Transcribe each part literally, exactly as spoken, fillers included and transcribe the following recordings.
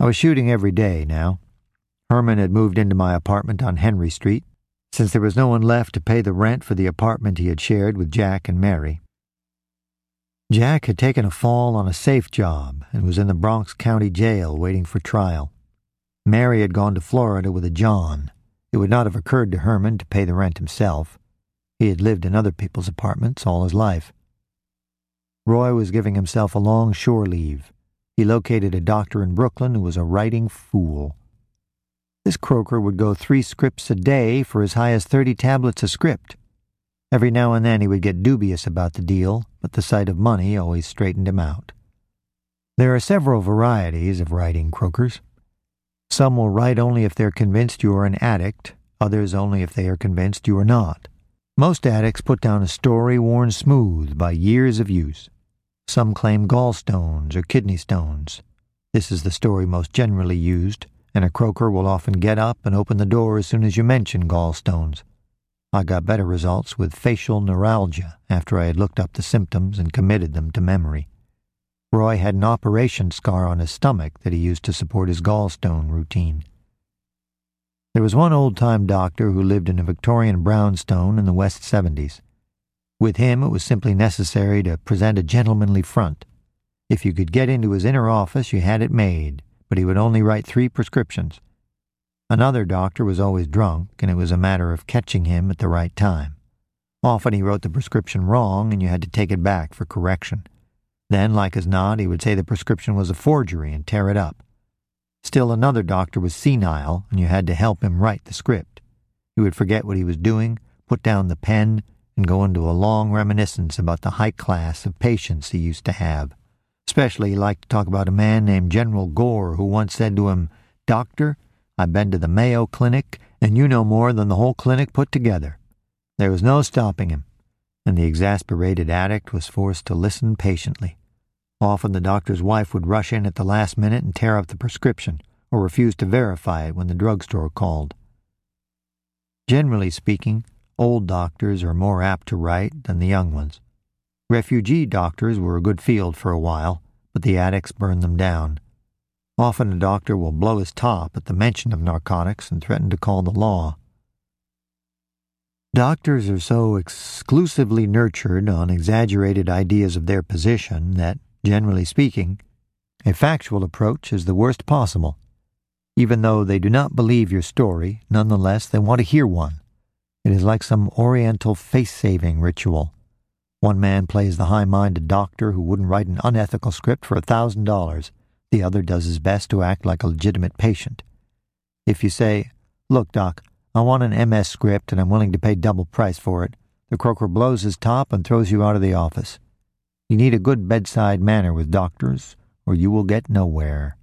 was shooting every day now. Herman had moved into my apartment on Henry Street, since there was no one left to pay the rent for the apartment he had shared with Jack and Mary. Jack had taken a fall on a safe job and was in the Bronx County Jail waiting for trial. Mary had gone to Florida with a John. It would not have occurred to Herman to pay the rent himself. He had lived in other people's apartments all his life. Roy was giving himself a long shore leave. He located a doctor in Brooklyn who was a writing fool. This croaker would go three scripts a day for as high as thirty tablets a script. Every now and then he would get dubious about the deal, but the sight of money always straightened him out. There are several varieties of writing croakers. Some will write only if they're convinced you are an addict, others only if they are convinced you are not. Most addicts put down a story worn smooth by years of use. Some claim gallstones or kidney stones. This is the story most generally used, and a croaker will often get up and open the door as soon as you mention gallstones. I got better results with facial neuralgia after I had looked up the symptoms and committed them to memory. Roy had an operation scar on his stomach that he used to support his gallstone routine. There was one old-time doctor who lived in a Victorian brownstone in the West Seventies. With him it was simply necessary to present a gentlemanly front. If you could get into his inner office, you had it made, but he would only write three prescriptions. Another doctor was always drunk, and it was a matter of catching him at the right time. Often he wrote the prescription wrong, and you had to take it back for correction. Then, like as not, he would say the prescription was a forgery and tear it up. Still another doctor was senile, and you had to help him write the script. He would forget what he was doing, put down the pen, and go into a long reminiscence about the high class of patients he used to have. Especially he liked to talk about a man named General Gore who once said to him, "Doctor, I've been to the Mayo Clinic, and you know more than the whole clinic put together." There was no stopping him, and the exasperated addict was forced to listen patiently. Often the doctor's wife would rush in at the last minute and tear up the prescription, or refuse to verify it when the drugstore called. Generally speaking, old doctors are more apt to write than the young ones. Refugee doctors were a good field for a while, but the addicts burned them down. Often a doctor will blow his top at the mention of narcotics and threaten to call the law. Doctors are so exclusively nurtured on exaggerated ideas of their position that, generally speaking, a factual approach is the worst possible. Even though they do not believe your story, nonetheless they want to hear one. It is like some oriental face-saving ritual. One man plays the high-minded doctor who wouldn't write an unethical script for a thousand dollars. The other does his best to act like a legitimate patient. If you say, "Look, Doc, I want an M S script and I'm willing to pay double price for it," the croaker blows his top and throws you out of the office. You need a good bedside manner with doctors, or you will get nowhere.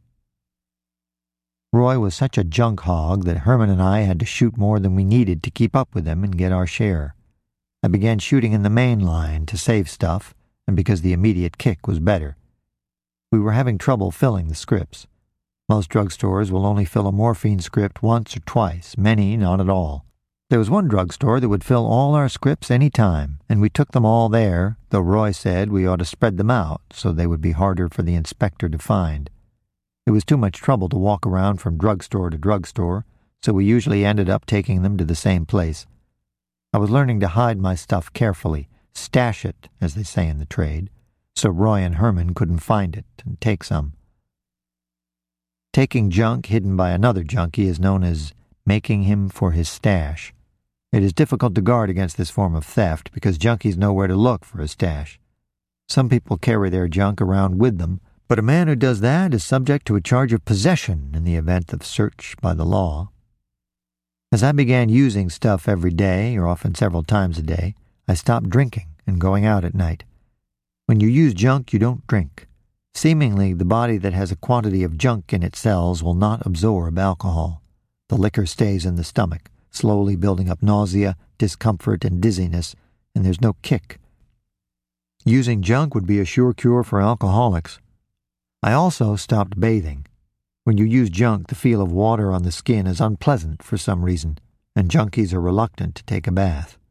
Roy was such a junk hog that Herman and I had to shoot more than we needed to keep up with him and get our share. I began shooting in the main line to save stuff, and because the immediate kick was better. We were having trouble filling the scripts. Most drugstores will only fill a morphine script once or twice, many not at all. There was one drugstore that would fill all our scripts any time, and we took them all there, though Roy said we ought to spread them out so they would be harder for the inspector to find. It was too much trouble to walk around from drugstore to drugstore, so we usually ended up taking them to the same place. I was learning to hide my stuff carefully, stash it, as they say in the trade, so Roy and Herman couldn't find it and take some. Taking junk hidden by another junkie is known as making him for his stash. It is difficult to guard against this form of theft because junkies know where to look for a stash. Some people carry their junk around with them, but a man who does that is subject to a charge of possession in the event of search by the law. As I began using stuff every day, or often several times a day, I stopped drinking and going out at night. When you use junk, you don't drink. Seemingly, the body that has a quantity of junk in its cells will not absorb alcohol. The liquor stays in the stomach, slowly building up nausea, discomfort, and dizziness, and there's no kick. Using junk would be a sure cure for alcoholics. I also stopped bathing. When you use junk, the feel of water on the skin is unpleasant for some reason, and junkies are reluctant to take a bath.